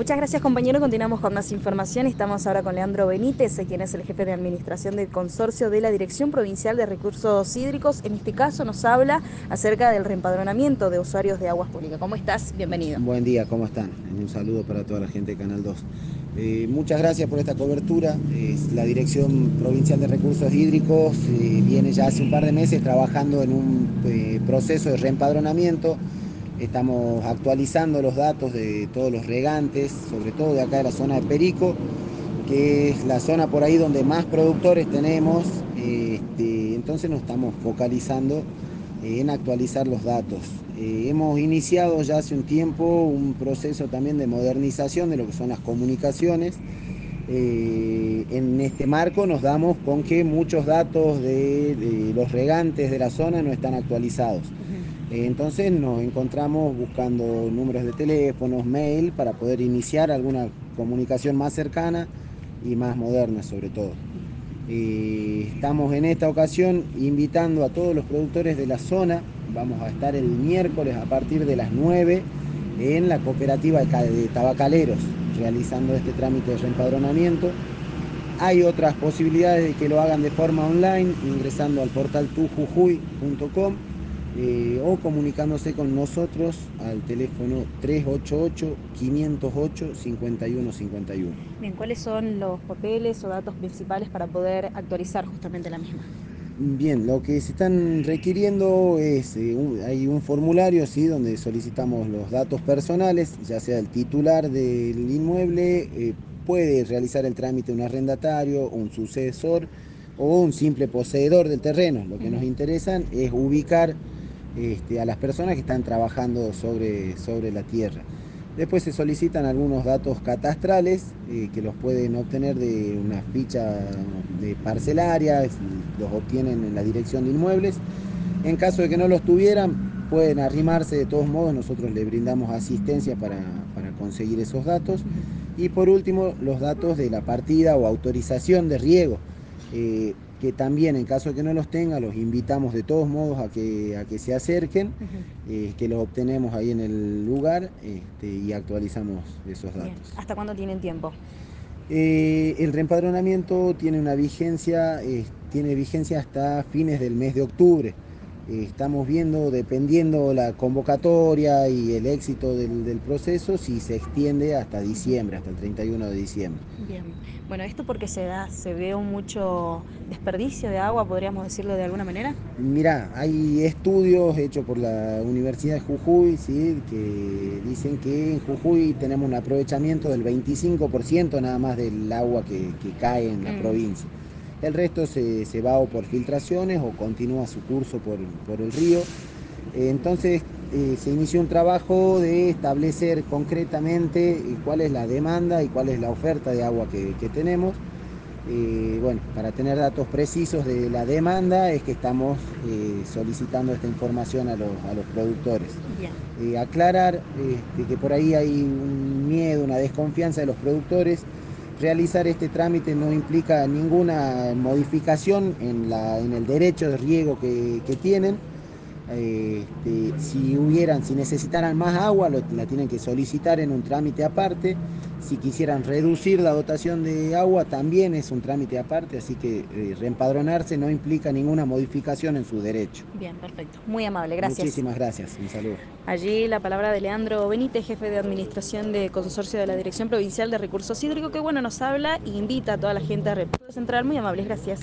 Muchas gracias, compañero. Continuamos con más información. Estamos ahora con Leandro Benítez, quien es el jefe de administración del consorcio de la Dirección Provincial de Recursos Hídricos. En este caso nos habla acerca del reempadronamiento de usuarios de aguas públicas. ¿Cómo estás? Bienvenido. Buen día, ¿cómo están? Un saludo para toda la gente de Canal 2. Muchas gracias por esta cobertura. La Dirección Provincial de Recursos Hídricos viene ya hace un par de meses trabajando en un proceso de reempadronamiento. Estamos actualizando los datos de todos los regantes, sobre todo de acá de la zona de Perico, que es la zona por ahí donde más productores tenemos. Entonces nos estamos focalizando en actualizar los datos. Hemos iniciado ya hace un tiempo un proceso también de modernización de lo que son las comunicaciones. En este marco nos damos con que muchos datos de los regantes de la zona no están actualizados. Entonces nos encontramos buscando números de teléfonos, mail, para poder iniciar alguna comunicación más cercana y más moderna sobre todo. Estamos en esta ocasión invitando a todos los productores de la zona. Vamos a estar el miércoles a partir de las 9 en la cooperativa de tabacaleros realizando este trámite de reempadronamiento. Hay otras posibilidades de que lo hagan de forma online ingresando al portal tujujuy.com o comunicándose con nosotros al teléfono 388-508-5151. Bien, ¿cuáles son los papeles o datos principales para poder actualizar justamente la misma? Bien, lo que se están requiriendo es, hay un formulario, ¿sí?, donde solicitamos los datos personales, ya sea el titular del inmueble, puede realizar el trámite un arrendatario, un sucesor o un simple poseedor del terreno. Lo que nos interesa es ubicar a las personas que están trabajando sobre la tierra. Después se solicitan algunos datos catastrales que los pueden obtener de una ficha de parcelaria, los obtienen en la dirección de inmuebles. En caso de que no los tuvieran, pueden arrimarse. De todos modos, nosotros le brindamos asistencia para conseguir esos datos. Y por último, los datos de la partida o autorización de riego, que también en caso de que no los tenga, los invitamos de todos modos a que se acerquen, que los obtenemos ahí en el lugar y actualizamos esos datos. Bien. ¿Hasta cuándo tienen tiempo? El reempadronamiento tiene vigencia hasta fines del mes de octubre. Estamos viendo, dependiendo la convocatoria y el éxito del proceso, si se extiende hasta diciembre, hasta el 31 de diciembre. Bien. Bueno, esto porque se ve mucho desperdicio de agua, podríamos decirlo de alguna manera. Mirá, hay estudios hechos por la Universidad de Jujuy, ¿sí?, que dicen que en Jujuy tenemos un aprovechamiento del 25% nada más del agua que cae en la provincia. El resto se va o por filtraciones o continúa su curso por el río. Entonces se inició un trabajo de establecer concretamente cuál es la demanda y cuál es la oferta de agua que tenemos. Bueno, para tener datos precisos de la demanda es que estamos solicitando esta información a los productores. Aclarar que por ahí hay un miedo, una desconfianza de los productores. Realizar este trámite no implica ninguna modificación en el derecho de riego que tienen. Si necesitaran más agua, la tienen que solicitar en un trámite aparte. Si quisieran reducir la dotación de agua, también es un trámite aparte, así que reempadronarse no implica ninguna modificación en su derecho. Bien, perfecto. Muy amable, gracias. Muchísimas gracias, un saludo. Allí la palabra de Leandro Benítez, jefe de administración de consorcio de la Dirección Provincial de Recursos Hídricos, que bueno, nos habla e invita a toda la gente a República Central. Muy amables, gracias.